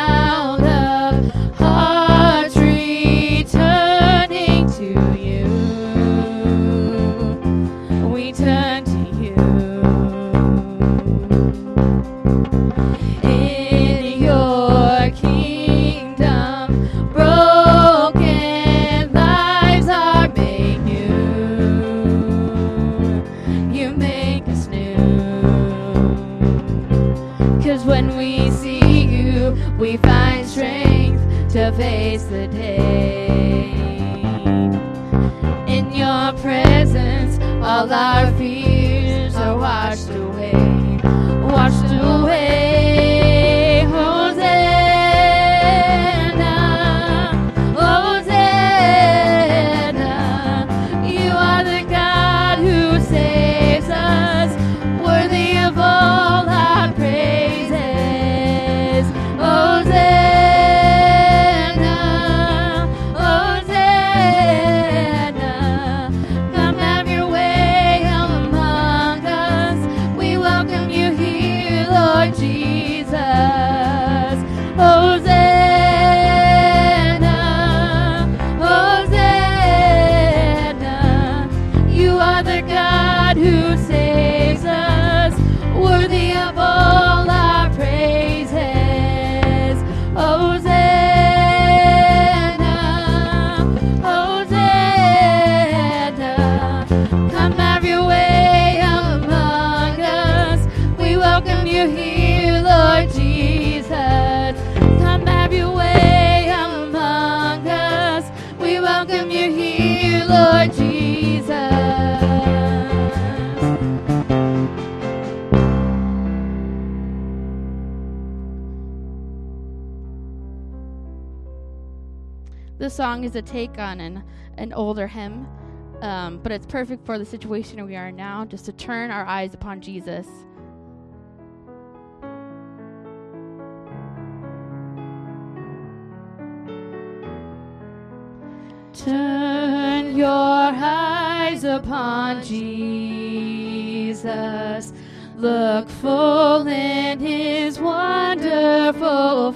sound of hearts returning to you. We turn to you. In your kingdom, broken lives are made new. You make us new. 'Cause when we see you, we find strength to face the day. In your presence, all our fears are washed away. Washed away. Hosanna, Hosanna. You are the God who saves us, worthy of all our praises. Hosanna, Hosanna. Come have your way among us. We welcome you here, Lord Jesus. Hosanna, Hosanna. You are the God who saves us, worthy of all our praises. Hosanna, Hosanna. Come have your way among us. We welcome you here, Lord Jesus. Come have your way among us. We welcome you here, Lord Jesus. This song is a take on an older hymn, but it's perfect for the situation we are in now, just to turn our eyes upon Jesus. Turn your eyes upon Jesus. Look full in his wonderful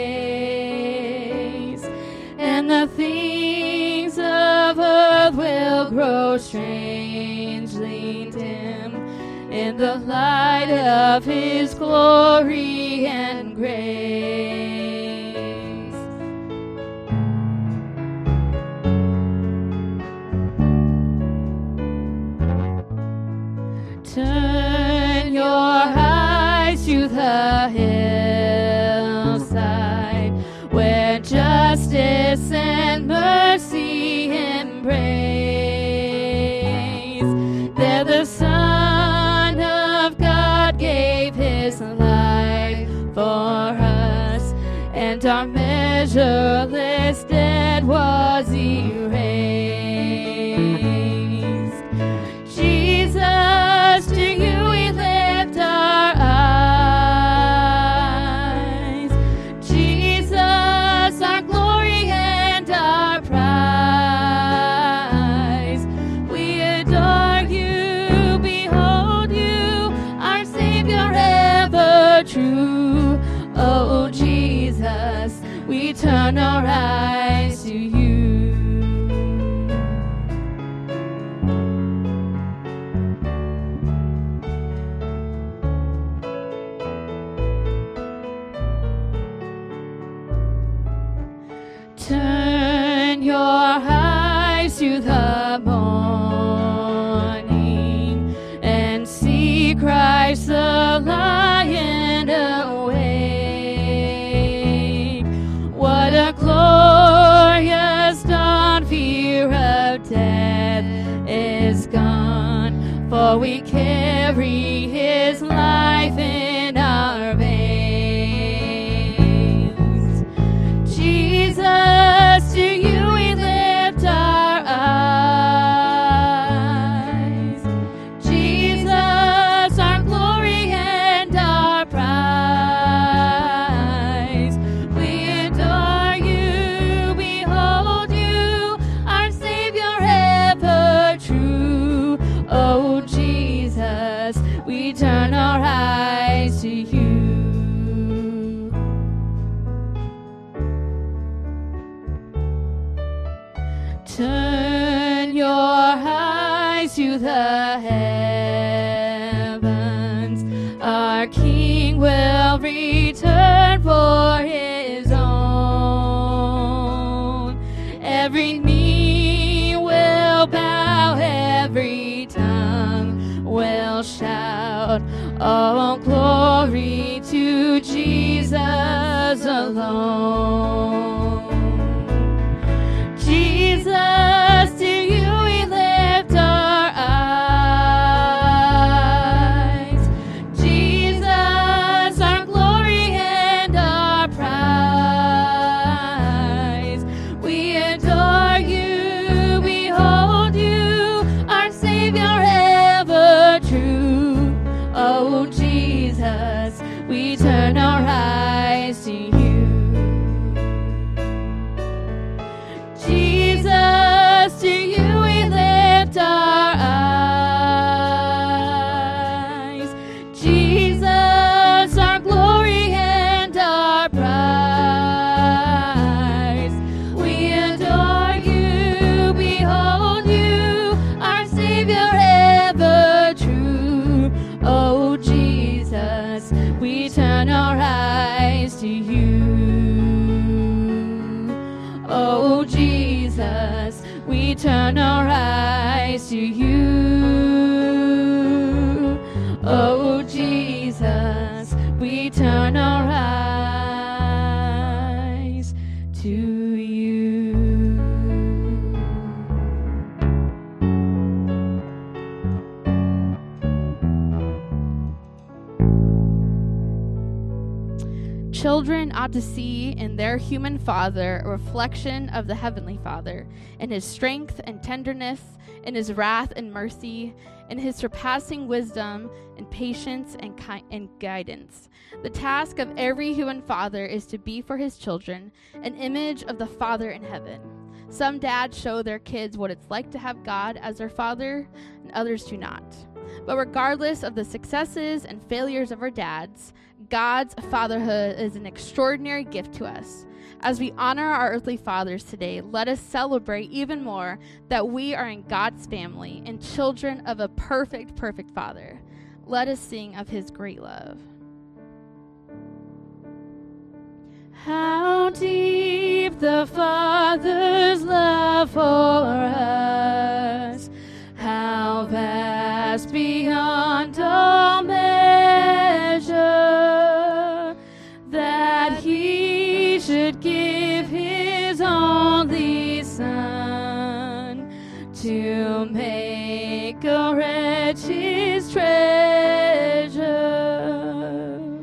face, and the things of earth will grow strangely dim in the light of his glory and grace. Turn your eyes to the hillside, where justice and mercy embrace. There the Son of God gave his life for us, and our measureless debt was erased. Jesus, to you we lift our eyes. Jesus, our glory and our prize. We adore you, behold you, our Savior ever true. Oh Jesus, we turn our eyes to you. Turn your eyes to the morning and see Christ the Lion awake. What a glorious dawn, fear of death is gone, for we carry his life in our veins. Jesus, to you we lift our eyes. Jesus, our glory and our prize. We adore you, behold you, our Savior ever true. Oh Jesus, we turn our eyes to the heavens. Our King will return for his own. Every knee will bow, every tongue will shout, all glory to Jesus alone. Jesus, to you we lift our eyes. Jesus, our glory and our prize. We adore you, we hold you, our Savior ever true. Oh Jesus, we turn our eyes to you. Jesus, to you we lift our eyes. Jesus, our glory and our prize. We adore you, we hold you, our Savior ever true. Oh Jesus, we turn our eyes to you. Oh Jesus, we turn our eyes to you. Oh Jesus, we turn our eyes to you. Children ought to see in their human father a reflection of the heavenly Father, in his strength and tenderness, in his wrath and mercy, in his surpassing wisdom and patience and guidance. The task of every human father is to be for his children an image of the Father in heaven. Some dads show their kids what it's like to have God as their father, and others do not. But regardless of the successes and failures of our dads, God's fatherhood is an extraordinary gift to us. As we honor our earthly fathers today, let us celebrate even more that we are in God's family and children of a perfect, perfect Father. Let us sing of his great love. How deep the Father's love for us, how vast beyond all measure, that he should give his only Son to make a wretch his treasure.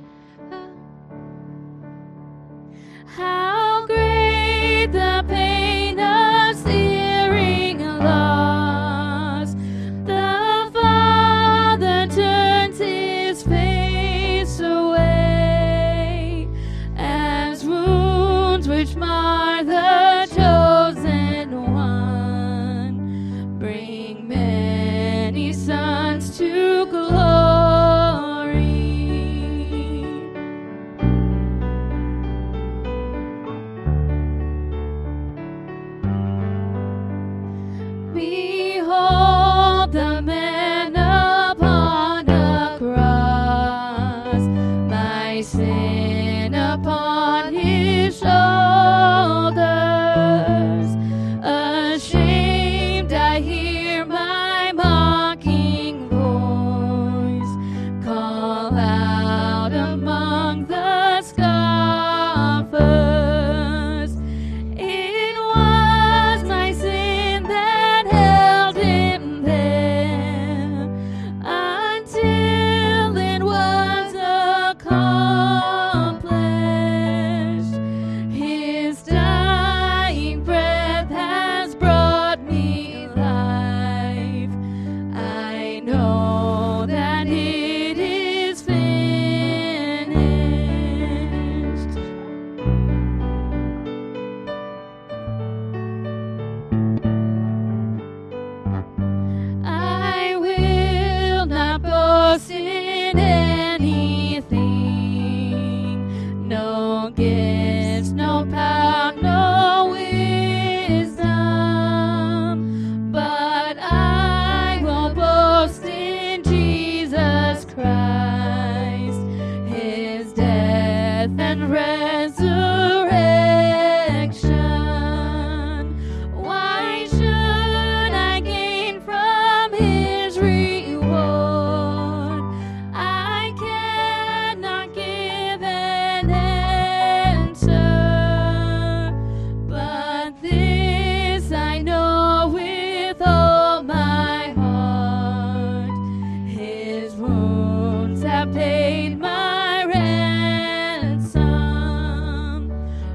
How great the pain of searing loss, the Father turns his face away, as wounds which mar the chosen one bring many sons to glory. Behold the man upon the cross, my sin upon his shoulders. Ashamed I hear my mocking voice call out among the scoffers. It was my sin that held him there until it was accomplished. His dying breath has brought me life. I know that it is finished. I will not boast in anything, no gifts, no power, no wisdom, but I will boast death and resurrection. Why should I gain from his reward? I cannot give an answer, but this I know with all my heart: his wounds have paid my ransom.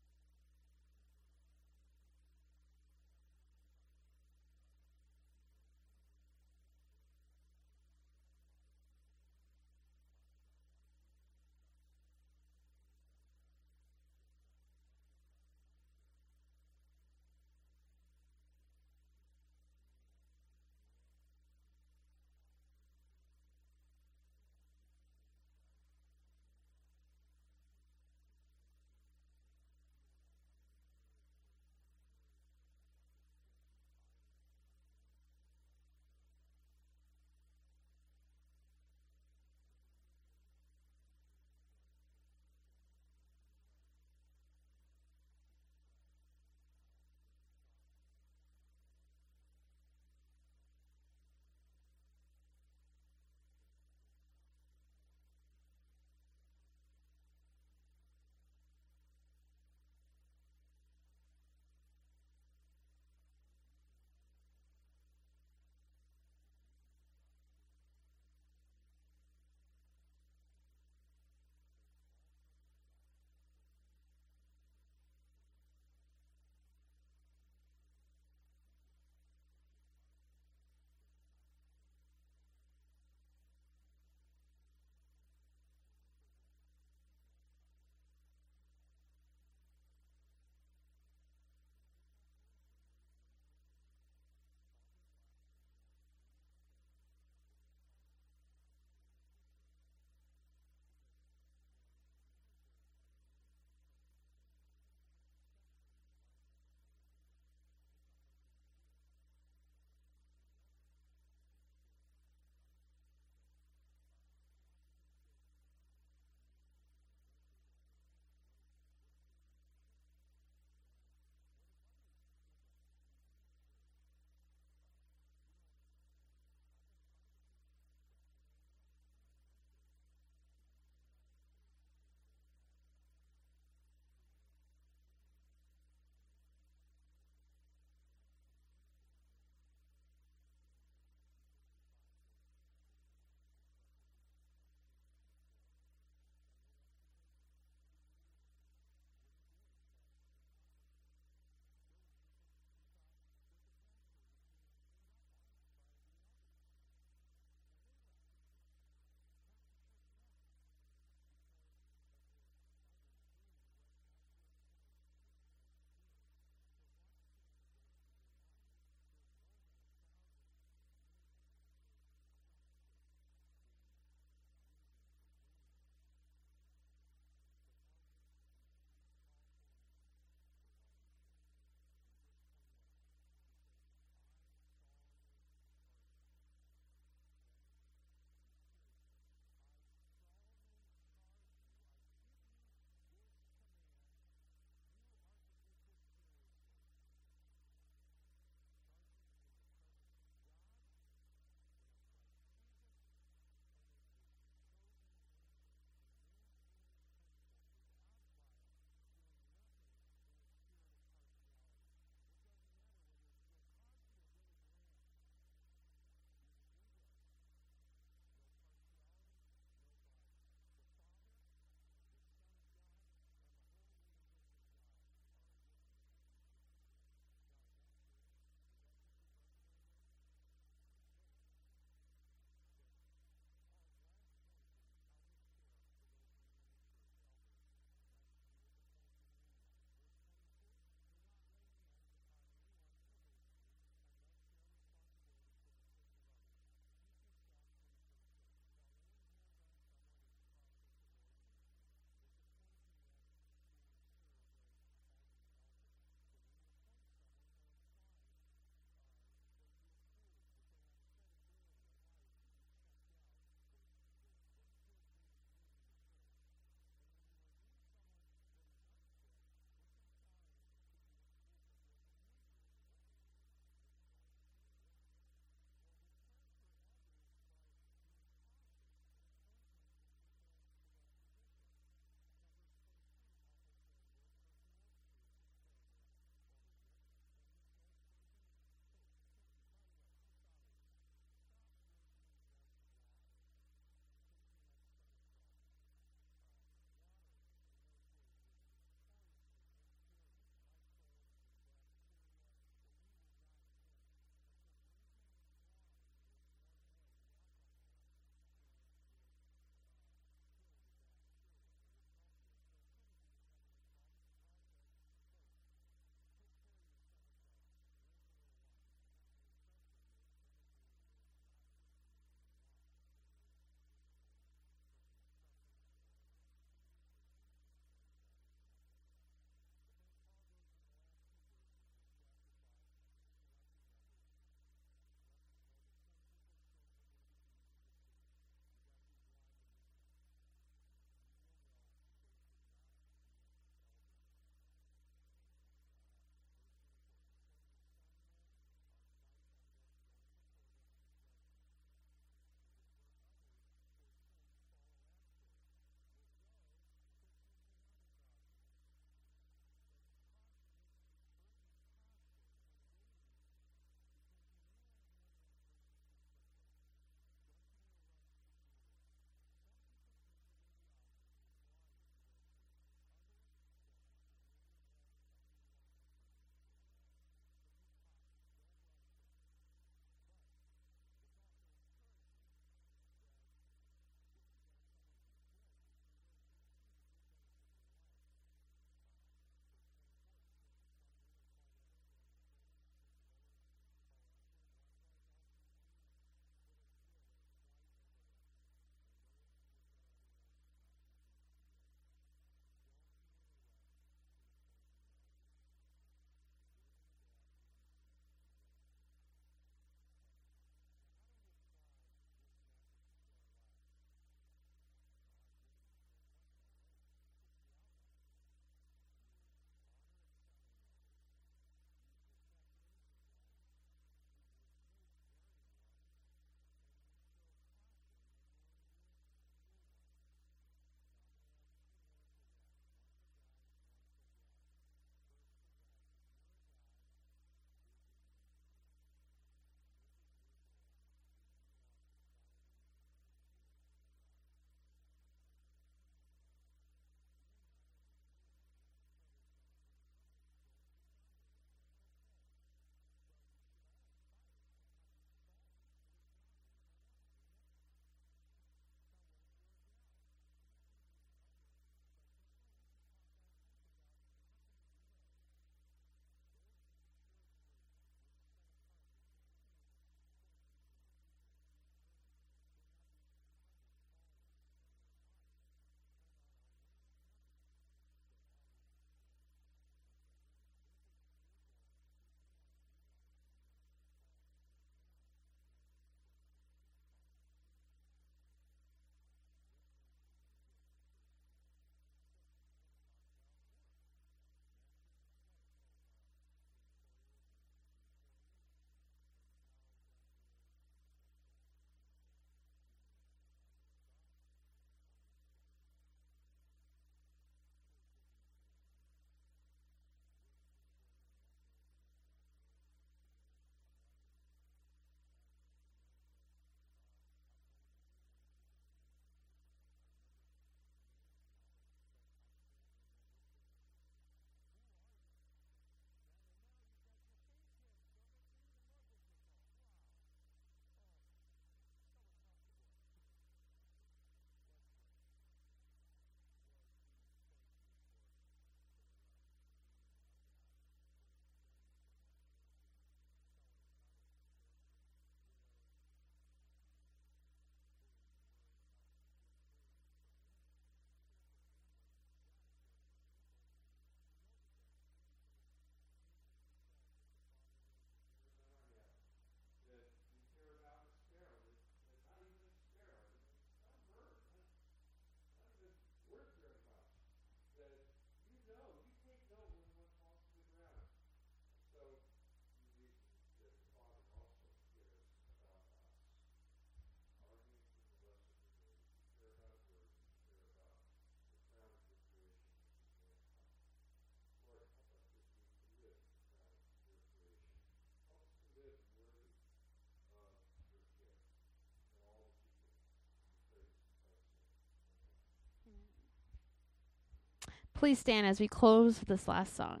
Please stand as we close with this last song.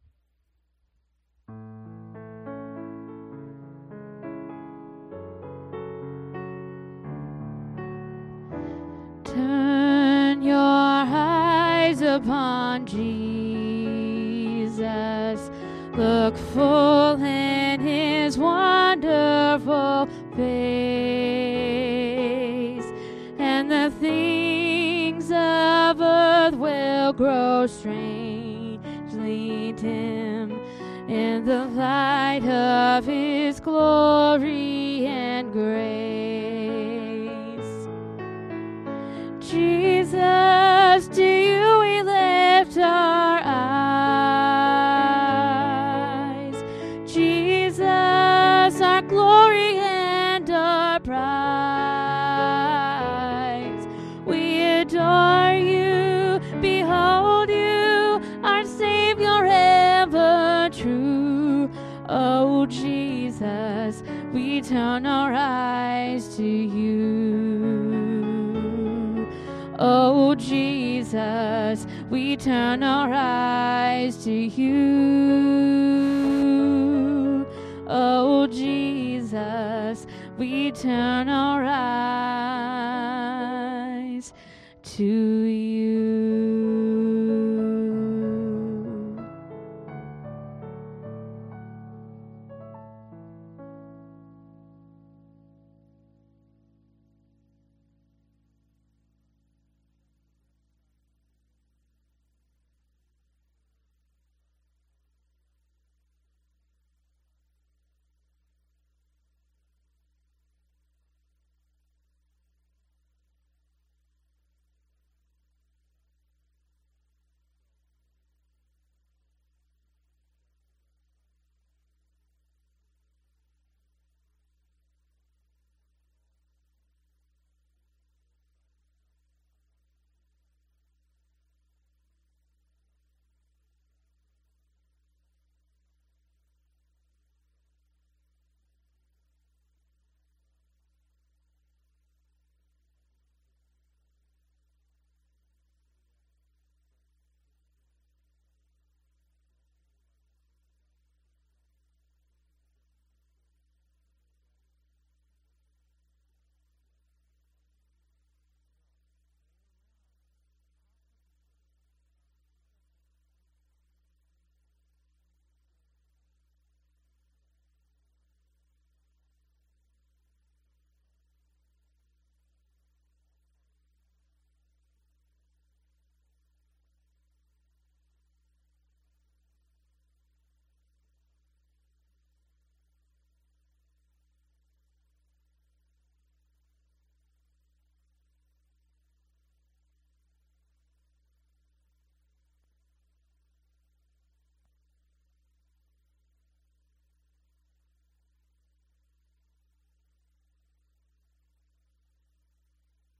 Turn your eyes upon Jesus. Look full in his wonderful face, and the things of earth will grow strangely dim in the light of his glory and grace. Jesus, to you we lift our eyes. Jesus, our glory and our prize. We adore you, behold you, our Savior ever true. Oh, Jesus, we turn our eyes to you. Oh, Jesus, we turn our eyes to you. Oh, Jesus, we turn our eyes to you.